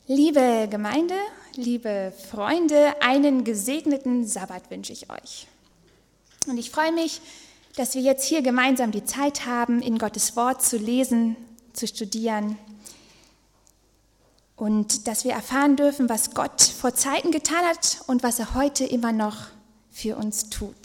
Liebe Gemeinde, liebe Freunde, einen gesegneten Sabbat wünsche ich euch. Und ich freue mich, dass wir jetzt hier gemeinsam die Zeit haben, in Gottes Wort zu lesen, zu studieren und dass wir erfahren dürfen, was Gott vor Zeiten getan hat und was er heute immer noch für uns tut.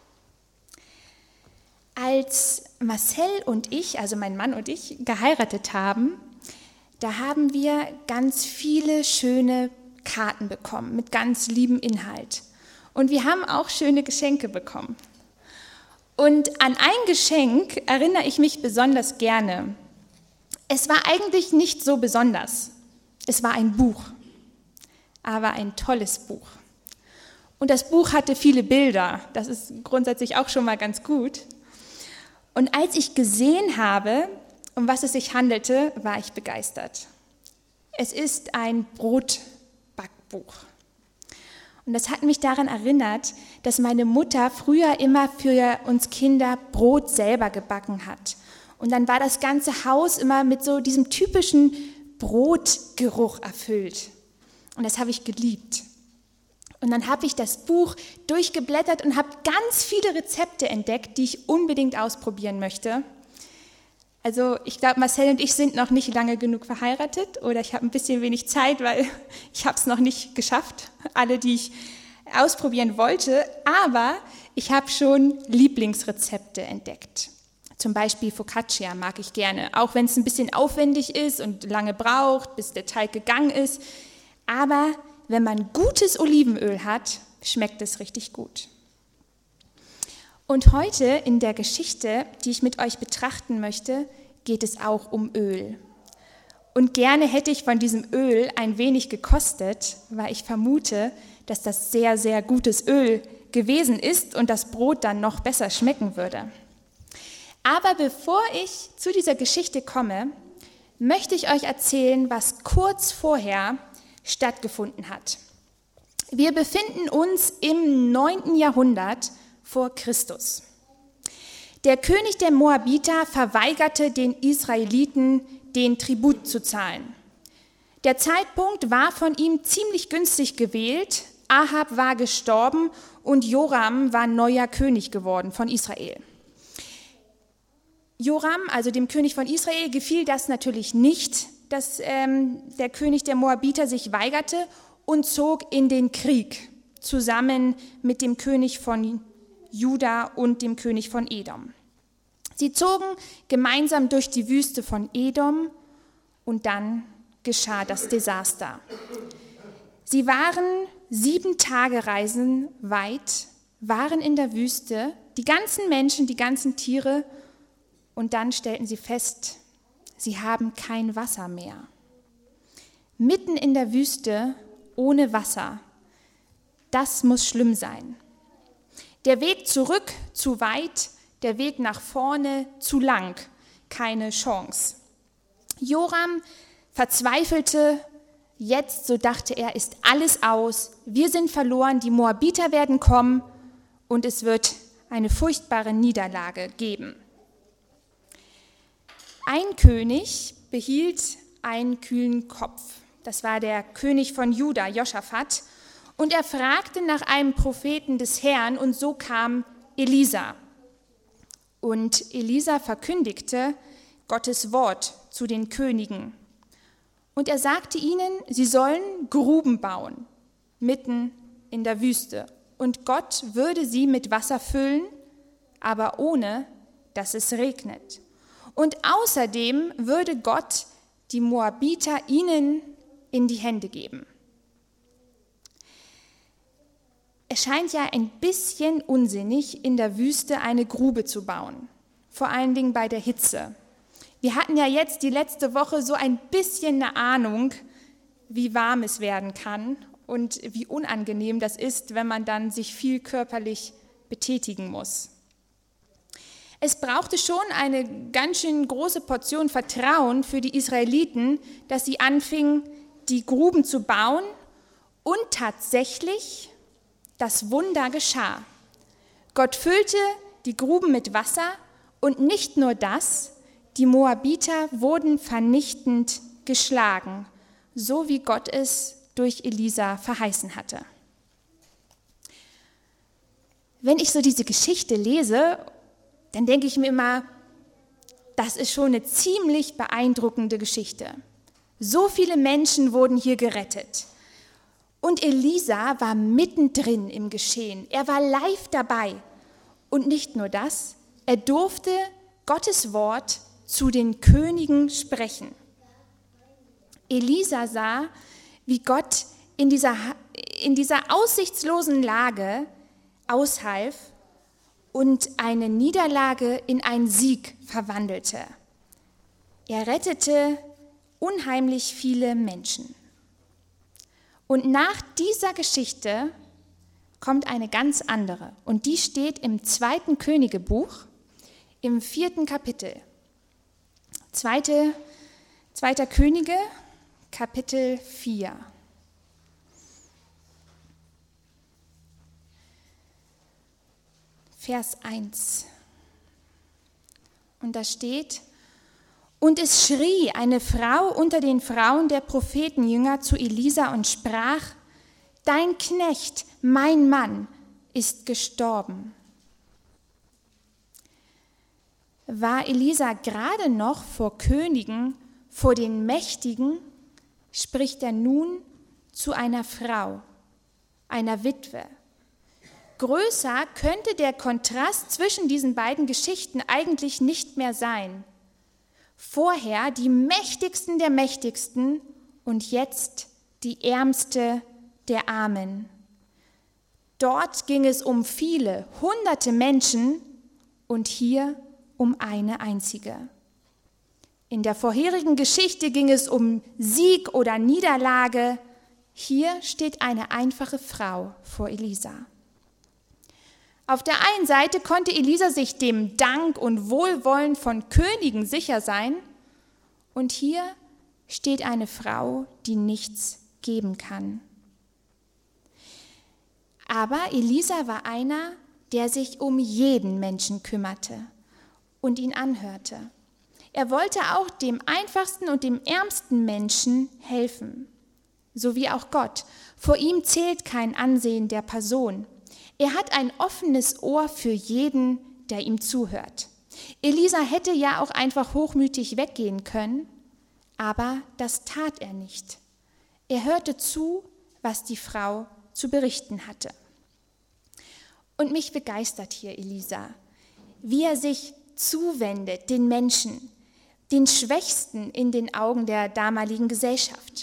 Als Marcel und ich, also mein Mann und ich, geheiratet haben, da haben wir ganz viele schöne Karten bekommen mit ganz liebem Inhalt. Und wir haben auch schöne Geschenke bekommen. Und an ein Geschenk erinnere ich mich besonders gerne. Es war eigentlich nicht so besonders. Es war ein Buch, aber ein tolles Buch. Und das Buch hatte viele Bilder. Das ist grundsätzlich auch schon mal ganz gut. Und als ich gesehen habe, um was es sich handelte, war ich begeistert. Es ist ein Brotbackbuch. Und das hat mich daran erinnert, dass meine Mutter früher immer für uns Kinder Brot selber gebacken hat. Und dann war das ganze Haus immer mit so diesem typischen Brotgeruch erfüllt. Und das habe ich geliebt. Und dann habe ich das Buch durchgeblättert und habe ganz viele Rezepte entdeckt, die ich unbedingt ausprobieren möchte. Also ich glaube, Marcel und ich sind noch nicht lange genug verheiratet oder ich habe ein bisschen wenig Zeit, weil ich habe es noch nicht geschafft, alle, die ich ausprobieren wollte. Aber ich habe schon Lieblingsrezepte entdeckt. Zum Beispiel Focaccia mag ich gerne, auch wenn es ein bisschen aufwendig ist und lange braucht, bis der Teig gegangen ist. Aber wenn man gutes Olivenöl hat, schmeckt es richtig gut. Und heute in der Geschichte, die ich mit euch betrachten möchte, geht es auch um Öl. Und gerne hätte ich von diesem Öl ein wenig gekostet, weil ich vermute, dass das sehr, sehr gutes Öl gewesen ist und das Brot dann noch besser schmecken würde. Aber bevor ich zu dieser Geschichte komme, möchte ich euch erzählen, was kurz vorher stattgefunden hat. Wir befinden uns im 9. Jahrhundert vor Christus. Der König der Moabiter verweigerte den Israeliten, den Tribut zu zahlen. Der Zeitpunkt war von ihm ziemlich günstig gewählt. Ahab war gestorben und Joram war neuer König geworden von Israel. Joram, also dem König von Israel, gefiel das natürlich nicht, dass der König der Moabiter sich weigerte und zog in den Krieg zusammen mit dem König von Juda und dem König von Edom. Sie zogen gemeinsam durch die Wüste von Edom und dann geschah das Desaster. Sie waren 7 Tagereisen weit, waren in der Wüste, die ganzen Menschen, die ganzen Tiere, und dann stellten sie fest, sie haben kein Wasser mehr. Mitten in der Wüste ohne Wasser, das muss schlimm sein. Der Weg zurück zu weit, der Weg nach vorne zu lang, keine Chance. Joram verzweifelte, jetzt, so dachte er, ist alles aus, wir sind verloren, die Moabiter werden kommen und es wird eine furchtbare Niederlage geben. Ein König behielt einen kühlen Kopf, das war der König von Juda, Josaphat, und er fragte nach einem Propheten des Herrn und so kam Elisa. Und Elisa verkündigte Gottes Wort zu den Königen. Und er sagte ihnen, sie sollen Gruben bauen, mitten in der Wüste. Und Gott würde sie mit Wasser füllen, aber ohne, dass es regnet. Und außerdem würde Gott die Moabiter ihnen in die Hände geben. Es scheint ja ein bisschen unsinnig, in der Wüste eine Grube zu bauen, vor allen Dingen bei der Hitze. Wir hatten ja jetzt die letzte Woche so ein bisschen eine Ahnung, wie warm es werden kann und wie unangenehm das ist, wenn man dann sich viel körperlich betätigen muss. Es brauchte schon eine ganz schön große Portion Vertrauen für die Israeliten, dass sie anfingen, die Gruben zu bauen und tatsächlich das Wunder geschah. Gott füllte die Gruben mit Wasser und nicht nur das, die Moabiter wurden vernichtend geschlagen, so wie Gott es durch Elisa verheißen hatte. Wenn ich so diese Geschichte lese, dann denke ich mir immer, das ist schon eine ziemlich beeindruckende Geschichte. So viele Menschen wurden hier gerettet. Und Elisa war mittendrin im Geschehen. Er war live dabei. Und nicht nur das, er durfte Gottes Wort zu den Königen sprechen. Elisa sah, wie Gott in dieser aussichtslosen Lage aushalf und eine Niederlage in einen Sieg verwandelte. Er rettete unheimlich viele Menschen. Und nach dieser Geschichte kommt eine ganz andere. Und die steht im 2. Königebuch, im 4. Kapitel. 2. Könige, Kapitel 4. Vers 1. Und da steht: Und es schrie eine Frau unter den Frauen der Prophetenjünger zu Elisa und sprach: Dein Knecht, mein Mann, ist gestorben. War Elisa gerade noch vor Königen, vor den Mächtigen, spricht er nun zu einer Frau, einer Witwe. Größer könnte der Kontrast zwischen diesen beiden Geschichten eigentlich nicht mehr sein. Vorher die Mächtigsten der Mächtigsten und jetzt die Ärmste der Armen. Dort ging es um viele, hunderte Menschen und hier um eine einzige. In der vorherigen Geschichte ging es um Sieg oder Niederlage. Hier steht eine einfache Frau vor Elisa. Auf der einen Seite konnte Elisa sich dem Dank und Wohlwollen von Königen sicher sein. Und hier steht eine Frau, die nichts geben kann. Aber Elisa war einer, der sich um jeden Menschen kümmerte und ihn anhörte. Er wollte auch dem einfachsten und dem ärmsten Menschen helfen, so wie auch Gott. Vor ihm zählt kein Ansehen der Person. Er hat ein offenes Ohr für jeden, der ihm zuhört. Elisa hätte ja auch einfach hochmütig weggehen können, aber das tat er nicht. Er hörte zu, was die Frau zu berichten hatte. Und mich begeistert hier Elisa, wie er sich zuwendet den Menschen, den Schwächsten in den Augen der damaligen Gesellschaft.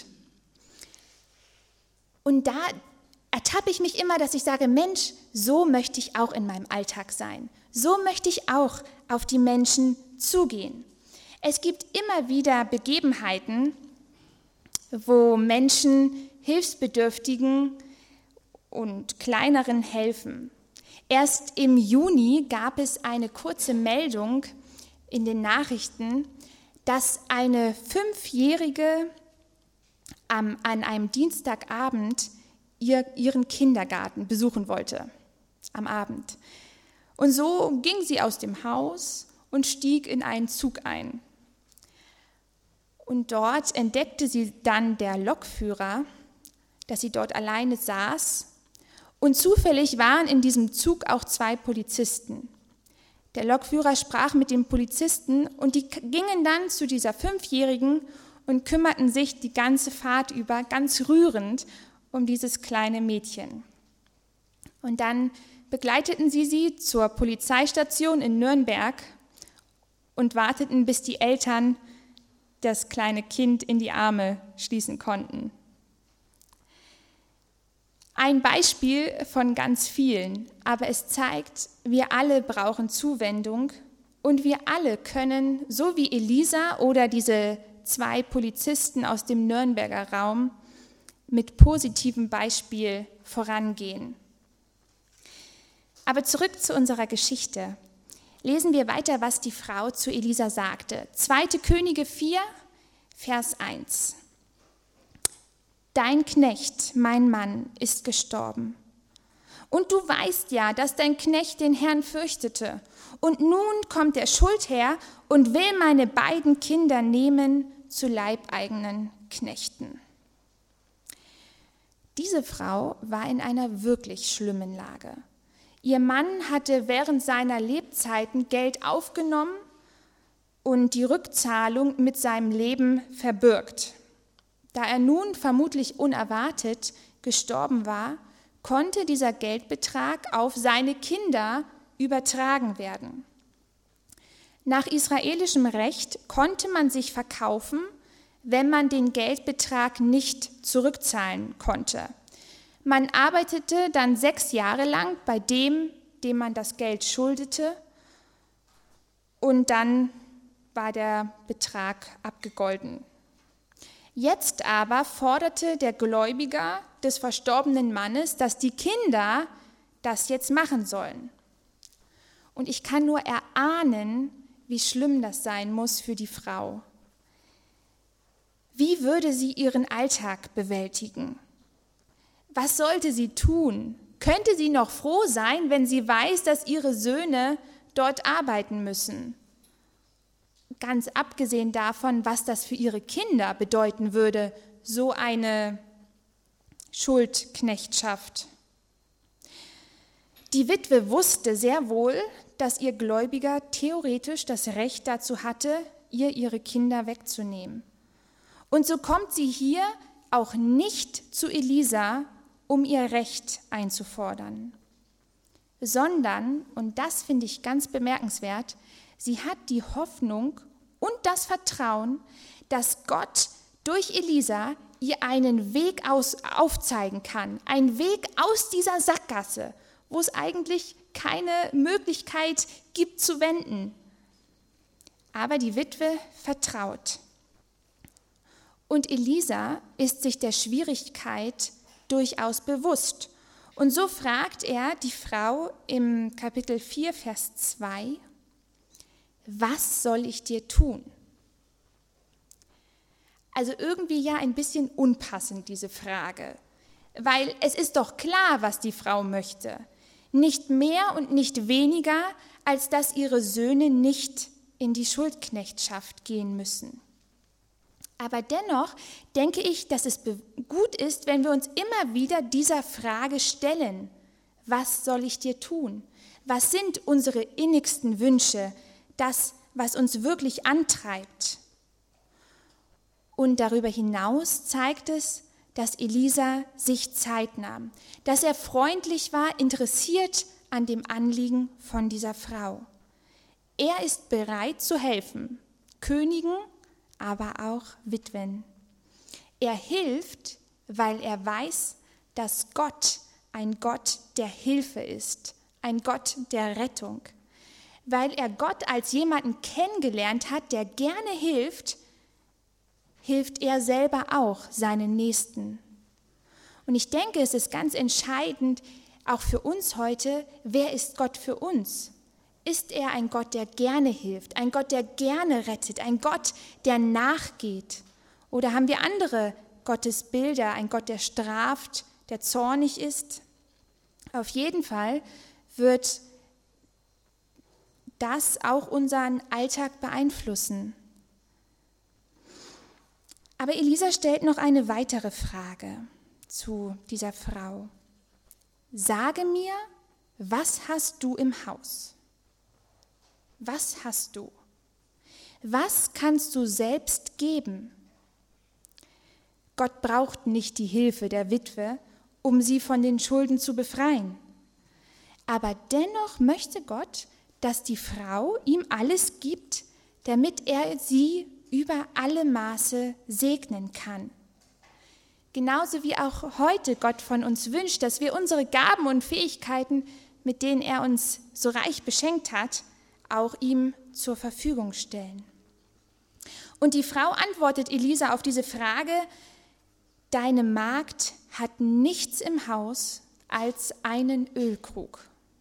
Und da ertappe ich mich immer, dass ich sage, Mensch, so möchte ich auch in meinem Alltag sein. So möchte ich auch auf die Menschen zugehen. Es gibt immer wieder Begebenheiten, wo Menschen Hilfsbedürftigen und Kleineren helfen. Erst im Juni gab es eine kurze Meldung in den Nachrichten, dass eine 5-Jährige an einem Dienstagabend ihren Kindergarten besuchen wollte, am Abend. Und so ging sie aus dem Haus und stieg in einen Zug ein. Und dort entdeckte sie dann der Lokführer, dass sie dort alleine saß. Und zufällig waren in diesem Zug auch 2 Polizisten. Der Lokführer sprach mit dem Polizisten und die gingen dann zu dieser 5-Jährigen und kümmerten sich die ganze Fahrt über ganz rührend um dieses kleine Mädchen. Und dann begleiteten sie zur Polizeistation in Nürnberg und warteten, bis die Eltern das kleine Kind in die Arme schließen konnten. Ein Beispiel von ganz vielen, aber es zeigt, wir alle brauchen Zuwendung und wir alle können, so wie Elisa oder diese 2 Polizisten aus dem Nürnberger Raum, mit positivem Beispiel vorangehen. Aber zurück zu unserer Geschichte. Lesen wir weiter, was die Frau zu Elisa sagte. 2. Könige 4, Vers 1. Dein Knecht, mein Mann, ist gestorben. Und du weißt ja, dass dein Knecht den Herrn fürchtete. Und nun kommt der Schuldherr und will meine beiden Kinder nehmen zu leibeigenen Knechten. Diese Frau war in einer wirklich schlimmen Lage. Ihr Mann hatte während seiner Lebzeiten Geld aufgenommen und die Rückzahlung mit seinem Leben verbürgt. Da er nun vermutlich unerwartet gestorben war, konnte dieser Geldbetrag auf seine Kinder übertragen werden. Nach israelischem Recht konnte man sich verkaufen, wenn man den Geldbetrag nicht zurückzahlen konnte. Man arbeitete dann 6 Jahre lang bei dem man das Geld schuldete, und dann war der Betrag abgegolten. Jetzt aber forderte der Gläubiger des verstorbenen Mannes, dass die Kinder das jetzt machen sollen. Und ich kann nur erahnen, wie schlimm das sein muss für die Frau. Wie würde sie ihren Alltag bewältigen? Was sollte sie tun? Könnte sie noch froh sein, wenn sie weiß, dass ihre Söhne dort arbeiten müssen? Ganz abgesehen davon, was das für ihre Kinder bedeuten würde, so eine Schuldknechtschaft. Die Witwe wusste sehr wohl, dass ihr Gläubiger theoretisch das Recht dazu hatte, ihr ihre Kinder wegzunehmen. Und so kommt sie hier auch nicht zu Elisa, um ihr Recht einzufordern, sondern, und das finde ich ganz bemerkenswert, sie hat die Hoffnung und das Vertrauen, dass Gott durch Elisa ihr einen Weg aufzeigen kann, einen Weg aus dieser Sackgasse, wo es eigentlich keine Möglichkeit gibt zu wenden. Aber die Witwe vertraut. Und Elisa ist sich der Schwierigkeit durchaus bewusst. Und so fragt er die Frau im Kapitel 4, Vers 2, was soll ich dir tun? Also irgendwie ja ein bisschen unpassend, diese Frage, weil es ist doch klar, was die Frau möchte. Nicht mehr und nicht weniger, als dass ihre Söhne nicht in die Schuldknechtschaft gehen müssen. Aber dennoch denke ich, dass es gut ist, wenn wir uns immer wieder dieser Frage stellen, was soll ich dir tun? Was sind unsere innigsten Wünsche, das, was uns wirklich antreibt? Und darüber hinaus zeigt es, dass Elisa sich Zeit nahm, dass er freundlich war, interessiert an dem Anliegen von dieser Frau. Er ist bereit zu helfen, Königen, aber auch Witwen. Er hilft, weil er weiß, dass Gott ein Gott der Hilfe ist, ein Gott der Rettung. Weil er Gott als jemanden kennengelernt hat, der gerne hilft, hilft er selber auch seinen Nächsten. Und ich denke, es ist ganz entscheidend, auch für uns heute, wer ist Gott für uns? Ist er ein Gott, der gerne hilft, ein Gott, der gerne rettet, ein Gott, der nachgeht? Oder haben wir andere Gottesbilder, ein Gott, der straft, der zornig ist? Auf jeden Fall wird das auch unseren Alltag beeinflussen. Aber Elisa stellt noch eine weitere Frage zu dieser Frau. Sage mir, was hast du im Haus? Was hast du? Was kannst du selbst geben? Gott braucht nicht die Hilfe der Witwe, um sie von den Schulden zu befreien. Aber dennoch möchte Gott, dass die Frau ihm alles gibt, damit er sie über alle Maße segnen kann. Genauso wie auch heute Gott von uns wünscht, dass wir unsere Gaben und Fähigkeiten, mit denen er uns so reich beschenkt hat, auch ihm zur Verfügung stellen. Und die Frau antwortet Elisa auf diese Frage: Deine Magd hat nichts im Haus als einen Ölkrug.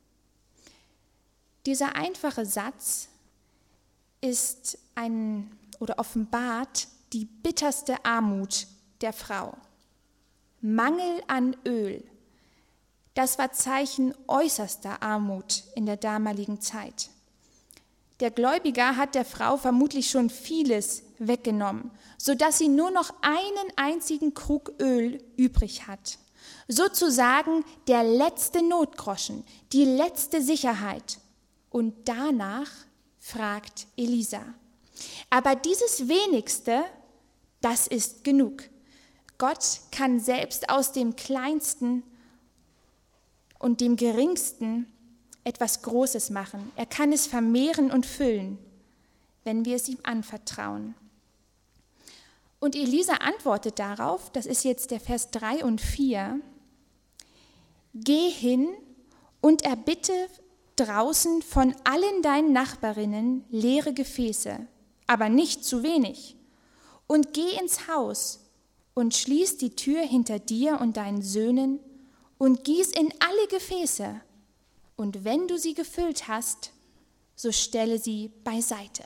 Dieser einfache Satz ist offenbart die bitterste Armut der Frau. Mangel an Öl, das war Zeichen äußerster Armut in der damaligen Zeit. Der Gläubiger hat der Frau vermutlich schon vieles weggenommen, sodass sie nur noch einen einzigen Krug Öl übrig hat. Sozusagen der letzte Notgroschen, die letzte Sicherheit. Und danach fragt Elisa. Aber dieses Wenigste, das ist genug. Gott kann selbst aus dem Kleinsten und dem Geringsten etwas Großes machen. Er kann es vermehren und füllen, wenn wir es ihm anvertrauen. Und Elisa antwortet darauf, das ist jetzt der Vers 3 und 4, geh hin und erbitte draußen von allen deinen Nachbarinnen leere Gefäße, aber nicht zu wenig. Und geh ins Haus und schließ die Tür hinter dir und deinen Söhnen und gieß in alle Gefäße. Und wenn du sie gefüllt hast, so stelle sie beiseite.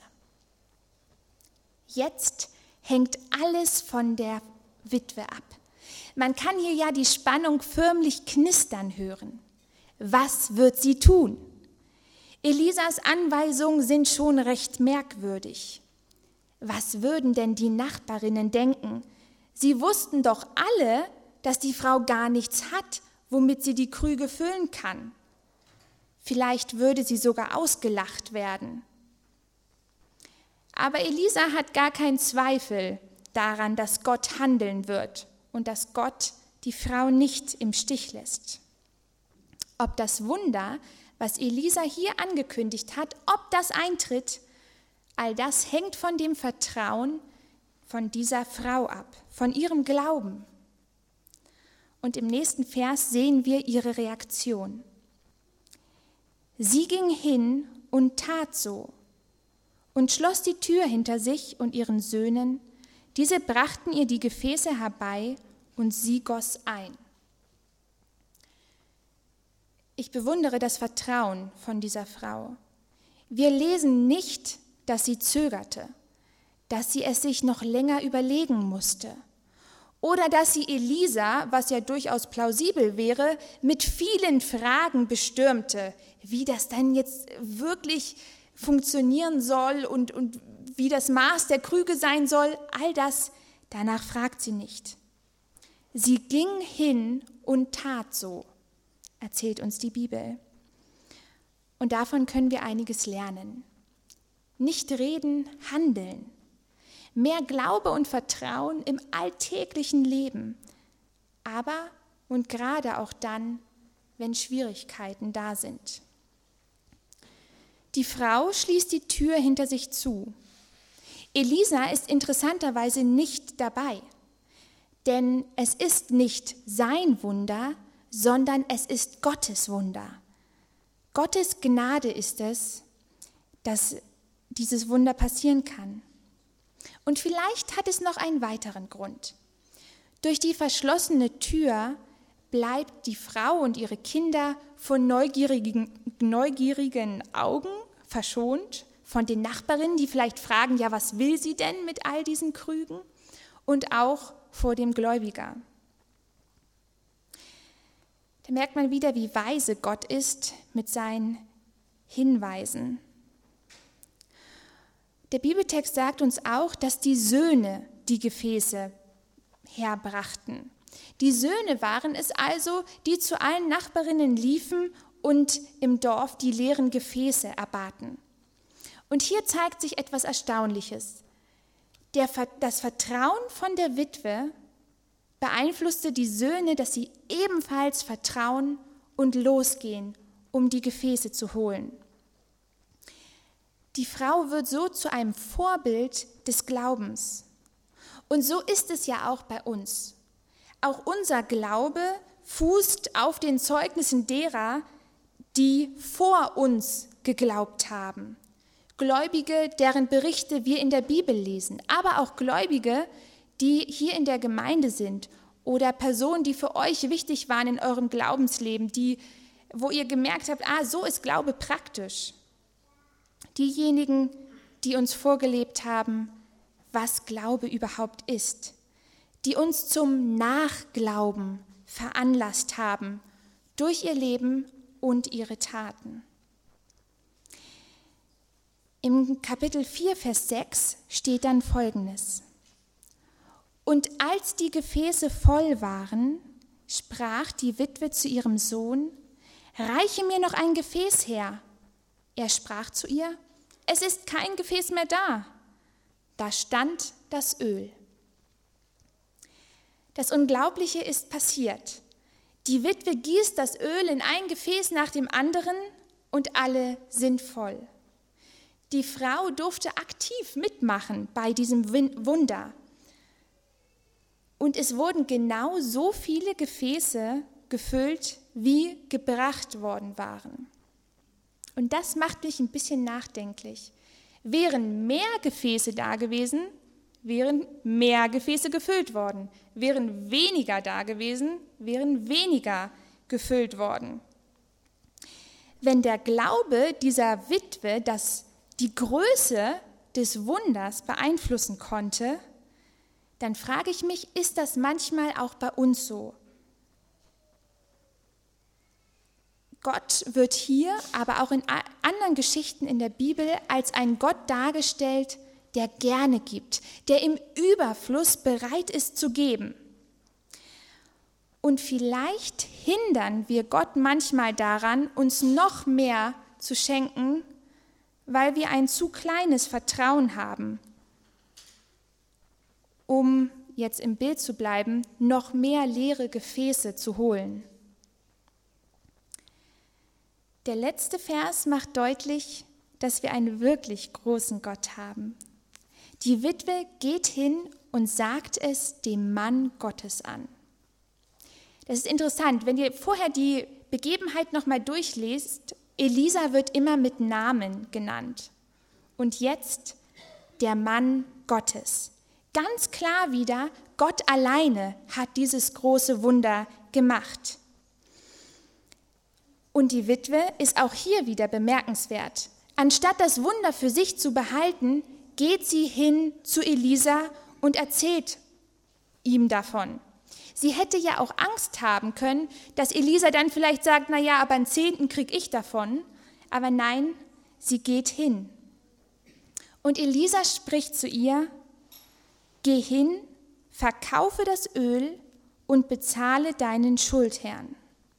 Jetzt hängt alles von der Witwe ab. Man kann hier ja die Spannung förmlich knistern hören. Was wird sie tun? Elisas Anweisungen sind schon recht merkwürdig. Was würden denn die Nachbarinnen denken? Sie wussten doch alle, dass die Frau gar nichts hat, womit sie die Krüge füllen kann. Vielleicht würde sie sogar ausgelacht werden. Aber Elisa hat gar keinen Zweifel daran, dass Gott handeln wird und dass Gott die Frau nicht im Stich lässt. Ob das Wunder, was Elisa hier angekündigt hat, ob das eintritt, all das hängt von dem Vertrauen von dieser Frau ab, von ihrem Glauben. Und im nächsten Vers sehen wir ihre Reaktion. Sie ging hin und tat so und schloss die Tür hinter sich und ihren Söhnen. Diese brachten ihr die Gefäße herbei und sie goss ein. Ich bewundere das Vertrauen von dieser Frau. Wir lesen nicht, dass sie zögerte, dass sie es sich noch länger überlegen musste oder dass sie Elisa, was ja durchaus plausibel wäre, mit vielen Fragen bestürmte, wie das dann jetzt wirklich funktionieren soll und wie das Maß der Krüge sein soll. All das, danach fragt sie nicht. Sie ging hin und tat so, erzählt uns die Bibel. Und davon können wir einiges lernen. Nicht reden, handeln. Mehr Glaube und Vertrauen im alltäglichen Leben, aber und gerade auch dann, wenn Schwierigkeiten da sind. Die Frau schließt die Tür hinter sich zu. Elisa ist interessanterweise nicht dabei, denn es ist nicht sein Wunder, sondern es ist Gottes Wunder. Gottes Gnade ist es, dass dieses Wunder passieren kann. Und vielleicht hat es noch einen weiteren Grund. Durch die verschlossene Tür bleibt die Frau und ihre Kinder von neugierigen Augen verschont, von den Nachbarinnen, die vielleicht fragen, ja, was will sie denn mit all diesen Krügen? Und auch vor dem Gläubiger. Da merkt man wieder, wie weise Gott ist mit seinen Hinweisen. Der Bibeltext sagt uns auch, dass die Söhne die Gefäße herbrachten. Die Söhne waren es also, die zu allen Nachbarinnen liefen und im Dorf die leeren Gefäße erbaten. Und hier zeigt sich etwas Erstaunliches. Das Vertrauen von der Witwe beeinflusste die Söhne, dass sie ebenfalls vertrauen und losgehen, um die Gefäße zu holen. Die Frau wird so zu einem Vorbild des Glaubens. Und so ist es ja auch bei uns. Auch unser Glaube fußt auf den Zeugnissen derer, die vor uns geglaubt haben. Gläubige, deren Berichte wir in der Bibel lesen, aber auch Gläubige, die hier in der Gemeinde sind oder Personen, die für euch wichtig waren in eurem Glaubensleben, wo ihr gemerkt habt, so ist Glaube praktisch. Diejenigen, die uns vorgelebt haben, was Glaube überhaupt ist, die uns zum Nachglauben veranlasst haben durch ihr Leben und ihre Taten. Im Kapitel 4, Vers 6 steht dann Folgendes. Und als die Gefäße voll waren, sprach die Witwe zu ihrem Sohn: Reiche mir noch ein Gefäß her. Er sprach zu ihr: Es ist kein Gefäß mehr da. Da stand das Öl. Das Unglaubliche ist passiert. Die Witwe gießt das Öl in ein Gefäß nach dem anderen und alle sind voll. Die Frau durfte aktiv mitmachen bei diesem Wunder. Und es wurden genau so viele Gefäße gefüllt, wie gebracht worden waren. Und das macht mich ein bisschen nachdenklich. Wären mehr Gefäße da gewesen, wären mehr Gefäße gefüllt worden. Wären weniger da gewesen, wären weniger gefüllt worden. Wenn der Glaube dieser Witwe die Größe des Wunders beeinflussen konnte, dann frage ich mich, ist das manchmal auch bei uns so? Gott wird hier, aber auch in anderen Geschichten in der Bibel als ein Gott dargestellt, der gerne gibt, der im Überfluss bereit ist zu geben. Und vielleicht hindern wir Gott manchmal daran, uns noch mehr zu schenken, weil wir ein zu kleines Vertrauen haben, um, jetzt im Bild zu bleiben, noch mehr leere Gefäße zu holen. Der letzte Vers macht deutlich, dass wir einen wirklich großen Gott haben. Die Witwe geht hin und sagt es dem Mann Gottes an. Das ist interessant, wenn ihr vorher die Begebenheit nochmal durchlest, Elisa wird immer mit Namen genannt. Und jetzt der Mann Gottes. Ganz klar wieder, Gott alleine hat dieses große Wunder gemacht. Und die Witwe ist auch hier wieder bemerkenswert. Anstatt das Wunder für sich zu behalten, geht sie hin zu Elisa und erzählt ihm davon. Sie hätte ja auch Angst haben können, dass Elisa dann vielleicht sagt, naja, aber einen 10. krieg ich davon. Aber nein, sie geht hin. Und Elisa spricht zu ihr: Geh hin, verkaufe das Öl und bezahle deinen Schuldherrn.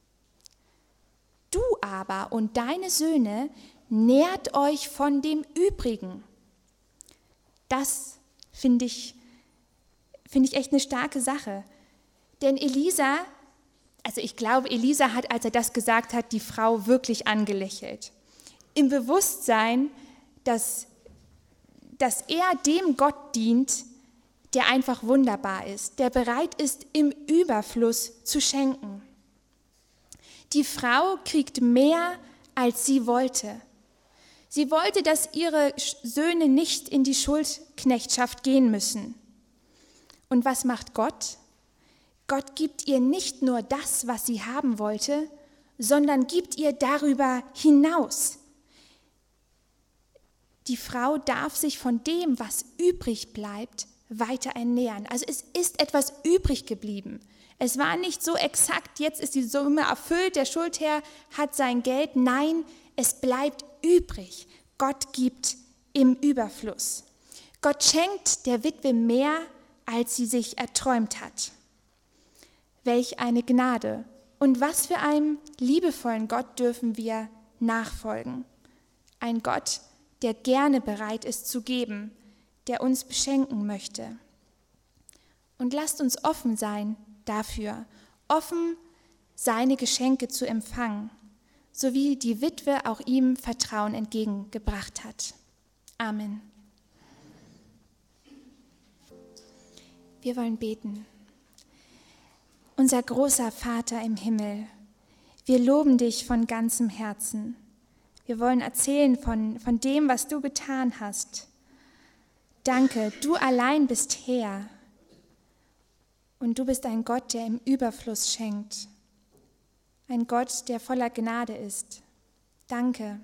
Du aber und deine Söhne nährt euch von dem Übrigen. Das finde ich echt eine starke Sache. Denn Elisa, also ich glaube, Elisa hat, als er das gesagt hat, die Frau wirklich angelächelt. Im Bewusstsein, dass er dem Gott dient, der einfach wunderbar ist, der bereit ist, im Überfluss zu schenken. Die Frau kriegt mehr, als sie wollte. Sie wollte, dass ihre Söhne nicht in die Schuldknechtschaft gehen müssen. Und was macht Gott? Gott gibt ihr nicht nur das, was sie haben wollte, sondern gibt ihr darüber hinaus. Die Frau darf sich von dem, was übrig bleibt, weiter ernähren. Also es ist etwas übrig geblieben. Es war nicht so exakt, jetzt ist die Summe erfüllt, der Schuldherr hat sein Geld. Nein, es bleibt übrig. Gott gibt im Überfluss. Gott schenkt der Witwe mehr, als sie sich erträumt hat. Welch eine Gnade und was für einem liebevollen Gott dürfen wir nachfolgen. Ein Gott, der gerne bereit ist zu geben, der uns beschenken möchte. Und lasst uns offen sein dafür, offen seine Geschenke zu empfangen, so wie die Witwe auch ihm Vertrauen entgegengebracht hat. Amen. Wir wollen beten. Unser großer Vater im Himmel, wir loben dich von ganzem Herzen. Wir wollen erzählen von dem, was du getan hast. Danke, du allein bist Herr. Und du bist ein Gott, der im Überfluss schenkt. Ein Gott, der voller Gnade ist. Danke.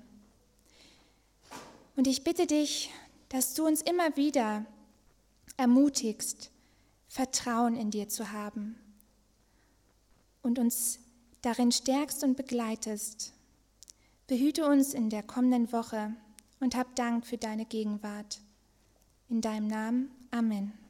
Und ich bitte dich, dass du uns immer wieder ermutigst, Vertrauen in dir zu haben und uns darin stärkst und begleitest. Behüte uns in der kommenden Woche und hab Dank für deine Gegenwart. In deinem Namen. Amen.